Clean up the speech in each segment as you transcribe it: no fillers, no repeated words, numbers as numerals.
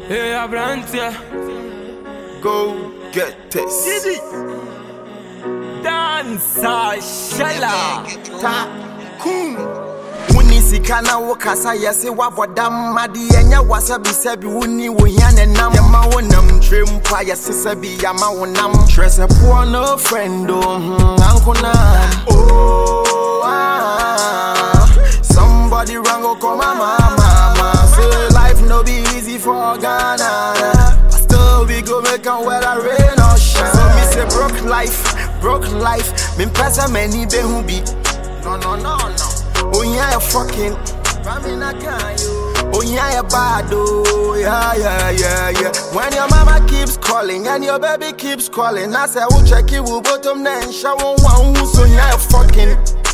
Hey, Abrantia. Go get this. Dancer, Shella. Takun. Wuni sikana wakasa yase wabodam madi enya wasabi sebi wuni wohiane nam yama wonam trempa yase sebi yama wonam trese poor no friend ankona somebody wrong go call my mama say life no be easy for Ghana still we go make am whether rain or shine so me say broke life me pesa many be who be no oh yeah, you fucking oh yeah, you bad, oh yeah. When your mama keeps calling and your baby keeps calling, I say, we'll check you, we'll bottom then show one who's so yeah, you fucking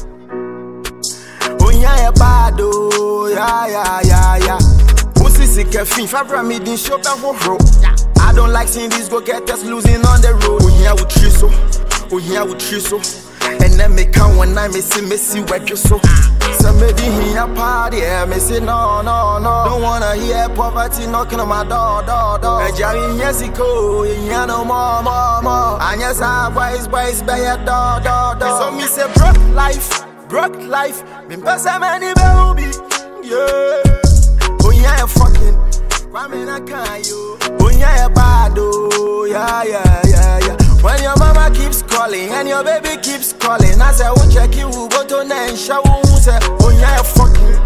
oh yeah, you bad, oh yeah. Who's this sick of fin? Fabra me didn't show back for bro. I don't like seeing these go get us losing on the road. Oh yeah, with Triso. And then me come when I missy wet you so. Somebody here party, me say no. Don't wanna hear poverty knocking on my door. And Jerry Yesiko, you no more. And yes, I boys by your door. So me say broke life. Me pass a many baby, yeah. Oh yeah, you fucking. Kwame Nakayo. Oh yeah, you bad, oh yeah. When your mama keeps calling and your baby keeps calling, I say, we'll check you, we'll go to and show you, say, oh yeah, fucking,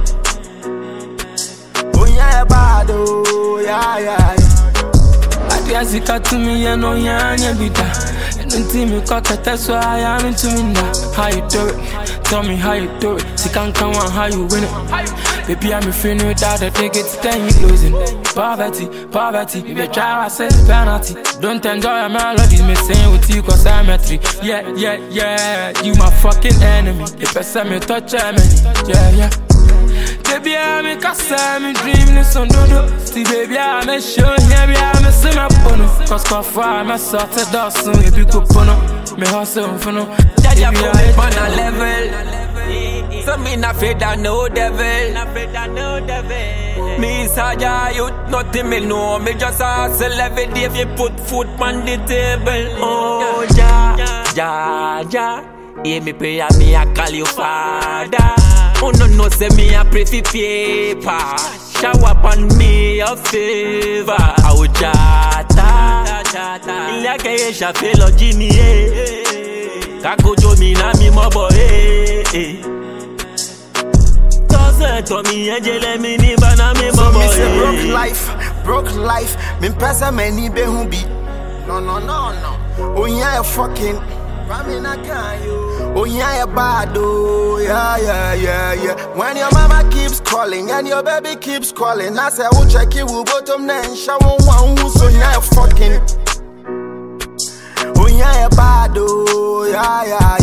oh yeah, bad, oh yeah. Adiazika to me, and no yanya bita. And until me cock it, that's why I am into me now. How you do it? Tell me how you do it. See, can't come on how you win it. Baby, I'm a friend without the tickets, then you losing. Poverty, if you try, I say penalty. Don't enjoy your melodies, me sing with you cause I'm a tree. Yeah, you my fucking enemy. If I say me touch me, yeah. Baby, I'm a cause I'm a dreamless on dodo. See, baby, I'm a show, baby, I'm a sim up on it. Cause coffee, I'm a sorted dog soon, if you could put on me hustle for no. Jaja put me on a level. So me not afraid of no devil. Me Saja youth, nothing me know. Me just hustle every day if you put food on the table. Oh ja, hear me pray and me I call you father. Oh no, say me I pray for paper. Shower upon me your favor. Oh jata, ilaka yesha felo jini Kakojo mi na mi mo boy to me angel me ni bana me mo boy. So me say broke life. Me pesa many be who be. No. Oh yeah, you fucking. Oh yeah, you bad, oh yeah. When your mama keeps calling and your baby keeps calling, I say, we'll check you, we'll bottom then show one who's so yeah, you fucking. Oh yeah, you bad, oh yeah.